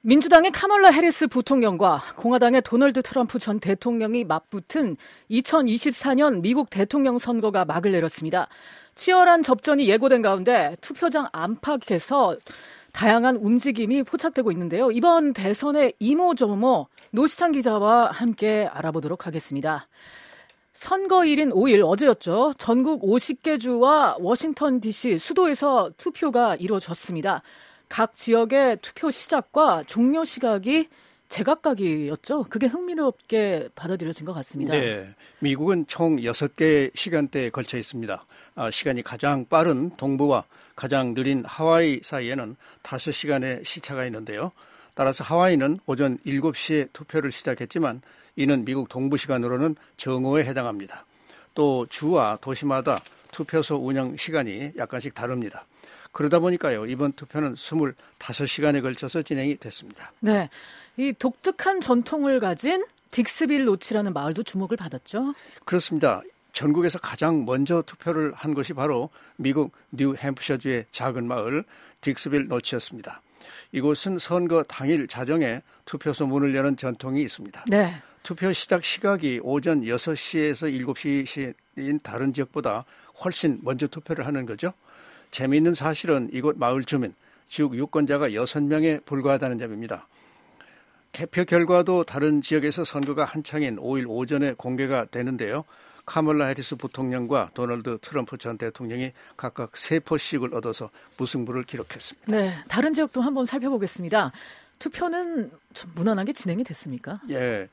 민주당의 카멀라 해리스 부통령과 공화당의 도널드 트럼프 전 대통령이 맞붙은 2024년 미국 대통령 선거가 막을 내렸습니다. 치열한 접전이 예고된 가운데 투표장 안팎에서 다양한 움직임이 포착되고 있는데요. 이번 대선의 이모저모 노시찬 기자와 함께 알아보도록 하겠습니다. 선거일인 5일 어제였죠. 전국 50개 주와 워싱턴 DC 수도에서 투표가 이루어졌습니다. 각 지역의 투표 시작과 종료 시각이 제각각이었죠. 그게 흥미롭게 받아들여진 것 같습니다. 네, 미국은 총 6개의 시간대에 걸쳐 있습니다. 시간이 가장 빠른 동부와 가장 느린 하와이 사이에는 5시간의 시차가 있는데요. 따라서 하와이는 오전 7시에 투표를 시작했지만 이는 미국 동부 시간으로는 정오에 해당합니다. 또 주와 도시마다 투표소 운영 시간이 약간씩 다릅니다. 그러다 보니까요, 이번 투표는 25시간에 걸쳐서 진행이 됐습니다. 네, 이 독특한 전통을 가진 딕스빌 노치라는 마을도 주목을 받았죠. 그렇습니다. 전국에서 가장 먼저 투표를 한 곳이 바로 미국 뉴햄프셔주의 작은 마을 딕스빌 노치였습니다. 이곳은 선거 당일 자정에 투표소 문을 여는 전통이 있습니다. 네. 투표 시작 시각이 오전 6시에서 7시인 다른 지역보다 훨씬 먼저 투표를 하는 거죠. 재미있는 사실은 이곳 마을 주민, 즉 유권자가 6명에 불과하다는 점입니다. 개표 결과도 다른 지역에서 선거가 한창인 5일 오전에 공개가 되는데요. 카멀라 해리스 부통령과 도널드 트럼프 전 대통령이 각각 3표씩을 얻어서 무승부를 기록했습니다. 네, 다른 지역도 한번 살펴보겠습니다. 투표는 좀 무난하게 진행이 됐습니까? 예,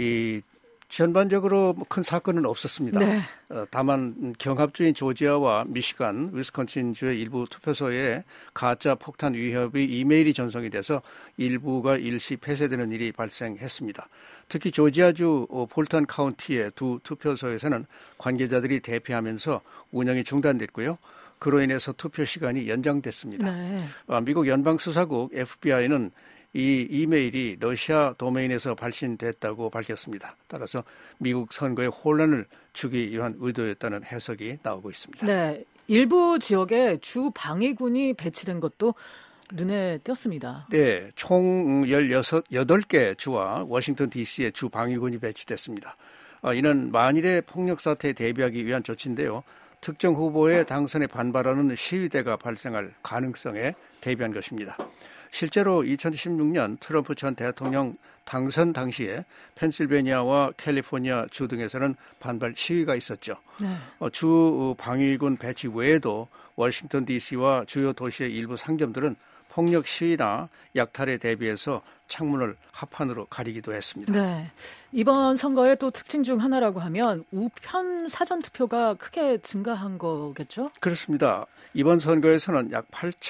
전반적으로 큰 사건은 없었습니다. 네. 다만 경합주인 조지아와 미시간, 위스콘신주의 일부 투표소에 가짜 폭탄 위협의 이메일이 전송이 돼서 일부가 일시 폐쇄되는 일이 발생했습니다. 특히 조지아주 폴턴 카운티의 두 투표소에서는 관계자들이 대피하면서 운영이 중단됐고요. 그로 인해서 투표 시간이 연장됐습니다. 네. 미국 연방수사국 FBI는 이 이메일이 러시아 도메인에서 발신됐다고 밝혔습니다. 따라서 미국 선거에 혼란을 주기 위한 의도였다는 해석이 나오고 있습니다. 네, 일부 지역에 주 방위군이 배치된 것도 눈에 띄었습니다. 네, 총 8개 주와 워싱턴 DC에 주 방위군이 배치됐습니다. 이는 만일의 폭력 사태에 대비하기 위한 조치인데요. 특정 후보의 당선에 반발하는 시위대가 발생할 가능성에 대비한 것입니다. 실제로 2016년 트럼프 전 대통령 당선 당시에 펜실베니아와 캘리포니아 주 등에서는 반발 시위가 있었죠. 네. 주 방위군 배치 외에도 워싱턴 DC와 주요 도시의 일부 상점들은 폭력 시위나 약탈에 대비해서 창문을 합판으로 가리기도 했습니다. 네, 이번 선거의 또 특징 중 하나라고 하면 우편 사전 투표가 크게 증가한 거겠죠? 그렇습니다. 이번 선거에서는 약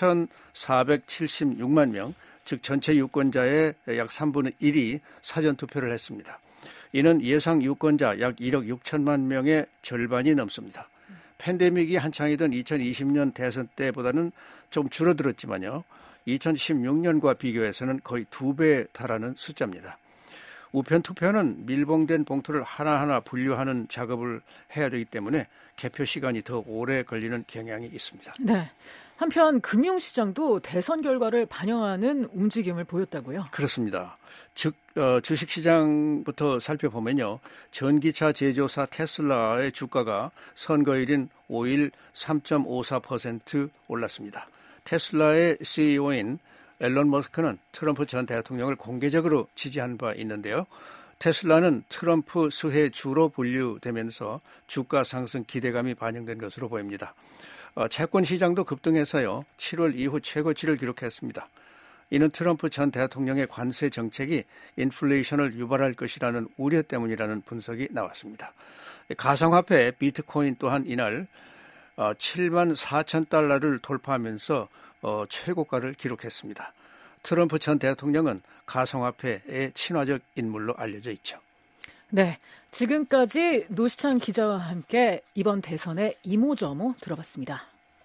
8,476만 명, 즉 전체 유권자의 약 3분의 1이 사전 투표를 했습니다. 이는 예상 유권자 약 1억 6천만 명의 절반이 넘습니다. 팬데믹이 한창이던 2020년 대선 때보다는 좀 줄어들었지만요. 2016년과 비교해서는 거의 2배에 달하는 숫자입니다. 우편 투표는 밀봉된 봉투를 하나하나 분류하는 작업을 해야 되기 때문에 개표 시간이 더 오래 걸리는 경향이 있습니다. 네. 한편 금융시장도 대선 결과를 반영하는 움직임을 보였다고요? 그렇습니다. 즉 주식시장부터 살펴보면요. 전기차 제조사 테슬라의 주가가 선거일인 5일 3.54% 올랐습니다. 테슬라의 CEO인 앨런 머스크는 트럼프 전 대통령을 공개적으로 지지한 바 있는데요. 테슬라는 트럼프 수혜주로 분류되면서 주가 상승 기대감이 반영된 것으로 보입니다. 채권 시장도 급등해서요. 7월 이후 최고치를 기록했습니다. 이는 트럼프 전 대통령의 관세 정책이 인플레이션을 유발할 것이라는 우려 때문이라는 분석이 나왔습니다. 가상화폐 비트코인 또한 이날 7만 4천 달러를 돌파하면서 최고가를 기록했습니다. 트럼프 전 대통령은 가상화폐의 친화적 인물로 알려져 있죠. 네, 지금까지 노시찬 기자와 함께 이번 대선의 이모저모 들어봤습니다.